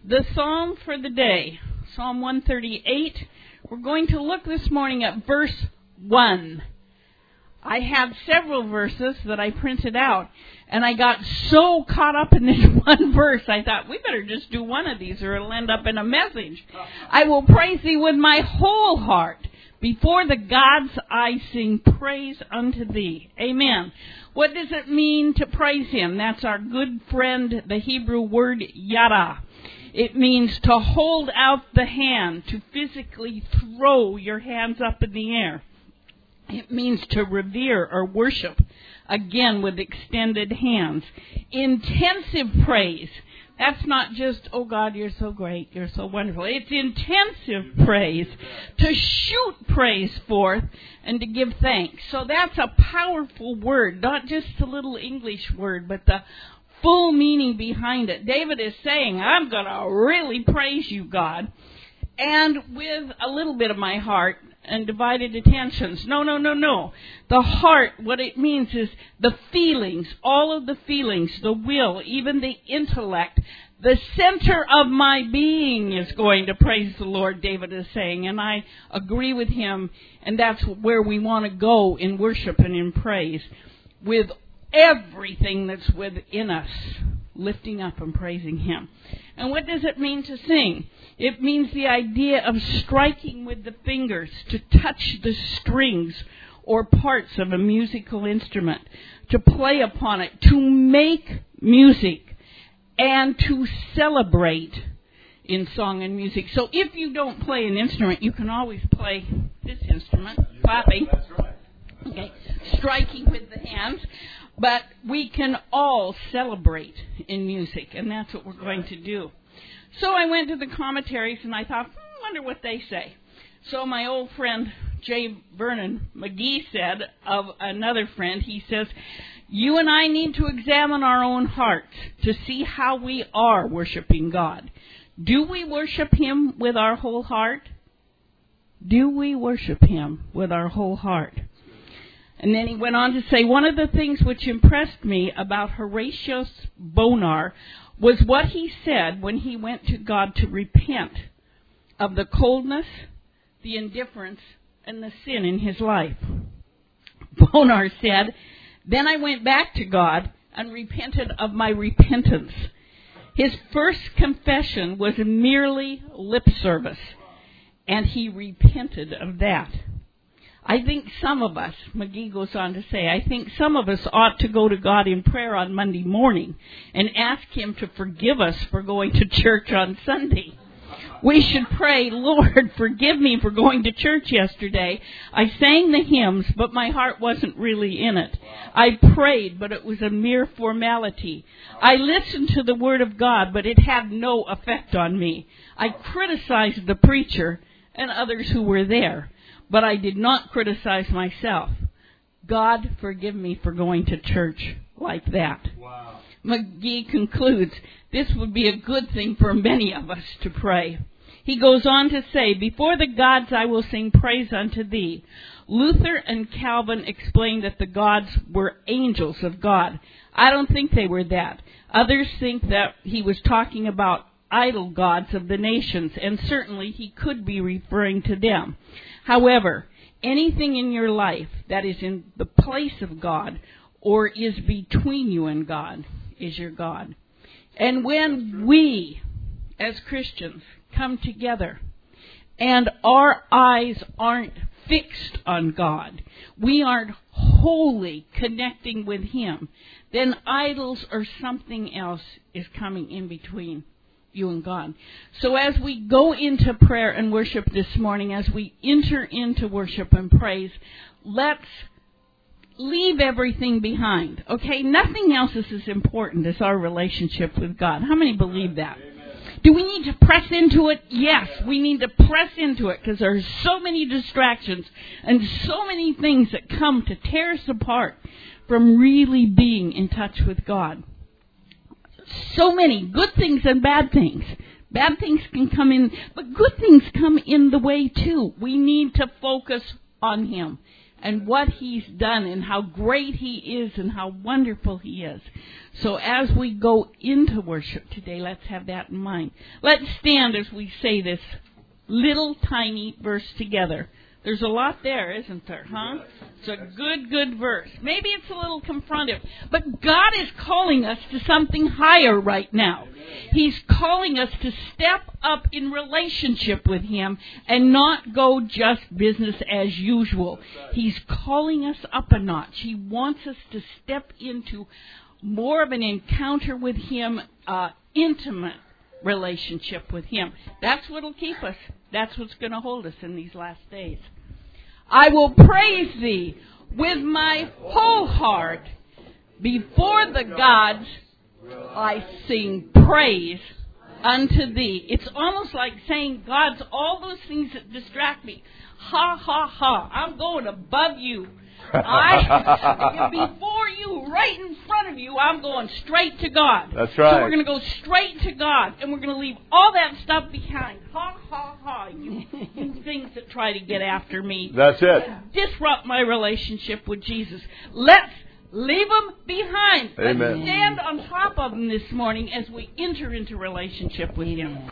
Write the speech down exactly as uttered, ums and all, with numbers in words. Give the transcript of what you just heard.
The Psalm for the day, Psalm one thirty-eight. We're going to look this morning at verse one. I have several verses that I printed out, and I got so caught up in this one verse, I thought, we better just do one of these or it'll end up in a message. I will praise thee with my whole heart. Before the gods I sing praise unto thee. Amen. What does it mean to praise him? That's our good friend, the Hebrew word yada. It means to hold out the hand, to physically throw your hands up in the air. It means to revere or worship, again with extended hands. Intensive praise. That's not just, oh God, you're so great, you're so wonderful. It's intensive praise, to shoot praise forth and to give thanks. So that's a powerful word, not just a little English word, but the full meaning behind it. David is saying, I'm going to really praise you, God, and with a little bit of my heart and divided attentions. No, no, no, no. The heart, what it means is the feelings, all of the feelings, the will, even the intellect. The center of my being is going to praise the Lord, David is saying, and I agree with him, and that's where we want to go in worship and in praise, with everything that's within us, lifting up and praising him. And what does it mean to sing? It means the idea of striking with the fingers to touch the strings or parts of a musical instrument, to play upon it, to make music, and to celebrate in song and music. So if you don't play an instrument, you can always play this instrument, clapping, okay, striking with the hands. But we can all celebrate in music, and that's what we're going to do. So I went to the commentaries, and I thought, hmm, wonder what they say. So my old friend J. Vernon McGee said of another friend, he says, you and I need to examine our own hearts to see how we are worshiping God. Do we worship him with our whole heart? Do we worship him with our whole heart? And then he went on to say, one of the things which impressed me about Horatius Bonar was what he said when he went to God to repent of the coldness, the indifference, and the sin in his life. Bonar said, then I went back to God and repented of my repentance. His first confession was merely lip service, and he repented of that. I think some of us, McGee goes on to say, I think some of us ought to go to God in prayer on Monday morning and ask him to forgive us for going to church on Sunday. We should pray, Lord, forgive me for going to church yesterday. I sang the hymns, but my heart wasn't really in it. I prayed, but it was a mere formality. I listened to the Word of God, but it had no effect on me. I criticized the preacher and others who were there, but I did not criticize myself. God, forgive me for going to church like that. Wow. McGee concludes, this would be a good thing for many of us to pray. He goes on to say, before the gods I will sing praise unto thee. Luther and Calvin explained that the gods were angels of God. I don't think they were that. Others think that he was talking about idol gods of the nations, and certainly he could be referring to them. However, anything in your life that is in the place of God or is between you and God is your God. And when we, as Christians, come together and our eyes aren't fixed on God, we aren't wholly connecting with him, then idols or something else is coming in between you and God. So as we go into prayer and worship this morning, as we enter into worship and praise, let's leave everything behind. Okay? Nothing else is as important as our relationship with God. How many believe that? Amen. Do we need to press into it? Yes, we need to press into it because there's so many distractions and so many things that come to tear us apart from really being in touch with God. So many good things and bad things. Bad things can come in, but good things come in the way too. We need to focus on him. and what He's done and how great He is and how wonderful He is. So as we go into worship today, let's have that in mind. Let's stand as we say this little tiny verse together. There's a lot there, isn't there, huh? It's a good, good verse. Maybe it's a little confrontive, but God is calling us to something higher right now. He's calling us to step up in relationship with Him and not go just business as usual. He's calling us up a notch. He wants us to step into more of an encounter with Him, uh, intimate relationship with Him. That's what'll keep us. That's what's going to hold us in these last days. I will praise Thee with my whole heart. Before the gods I sing praise unto Thee. It's almost like saying, God's all those things that distract me. Ha, ha, ha. I'm going above you. I, before you, right in front of you, I'm going straight to God. That's right. So we're going to go straight to God, and we're going to leave all that stuff behind. Ha, ha, ha, you, you things that try to get after me. That's it. Disrupt my relationship with Jesus. Let's leave them behind. Amen. Let's stand on top of them this morning as we enter into relationship with Him.